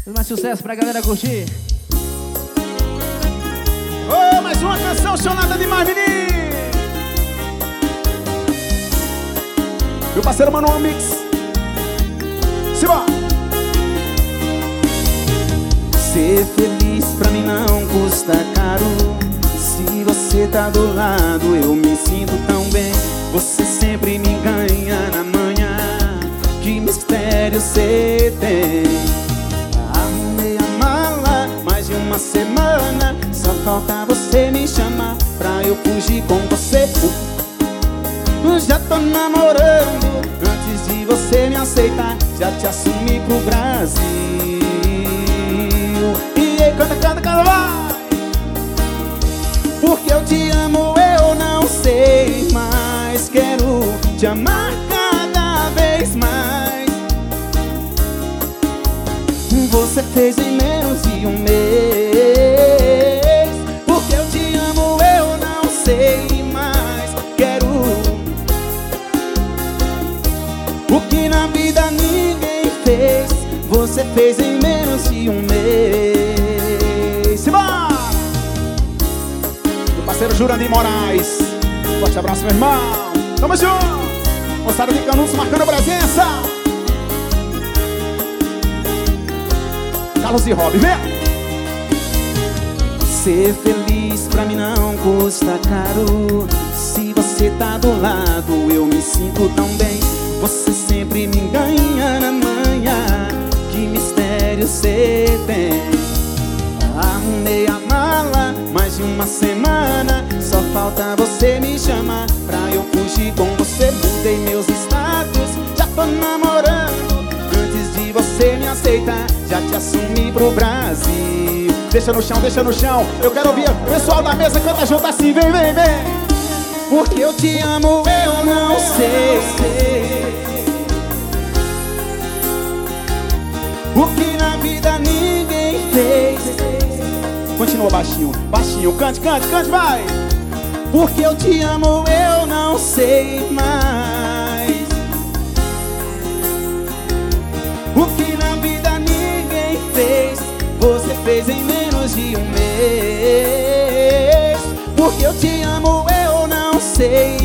Mais sucesso pra galera curtir. Oh, mais uma canção chonada demais, menino. Meu parceiro Manual Mix. Simbora. Ser feliz pra mim não custa caro. Se você tá do lado eu me sinto tão bem. Você sempre me ganha na manhã. Que mistério cê tem. Arrumei a mala mais de uma semana. Só falta você me chamar pra eu fugir com você. Já tô namorando antes de você me aceitar. Já te assumi pro Brasil. E aí, canta, canta, canta, vai! Porque eu te amo, eu não sei mais. Quero te amar cada vez mais. Você fez em menos de um mês. Porque eu te amo, eu não sei mais. Quero o que na vida ninguém fez. Você fez em menos de um mês. Simbora! Meu parceiro Jurandir Moraes. Forte abraço, meu irmão. Tamo junto. Moçada de Canudos marcando presença. Carlos e Rob, vem! Ser feliz pra mim não custa caro. Se você tá do lado eu me sinto tão bem. Você sempre me ganha na manhã. Que mistério cê tem. Arrumei a mala mais de uma semana. Só falta você me chamar pra eu fugir com você. Mudei meus status, já tô namorando antes de você me aceitar. Já te assumi pro Brasil. Deixa no chão, deixa no chão. Eu quero ouvir o pessoal da mesa canta junto assim. Vem, vem, vem. Porque eu te amo, eu não sei o que na vida ninguém fez. Continua baixinho, baixinho. Cante, cante, cante, vai. Porque eu te amo, eu não sei mais o que na vida ninguém fez. Você fez em menos de um mês. Porque eu te amo, eu não sei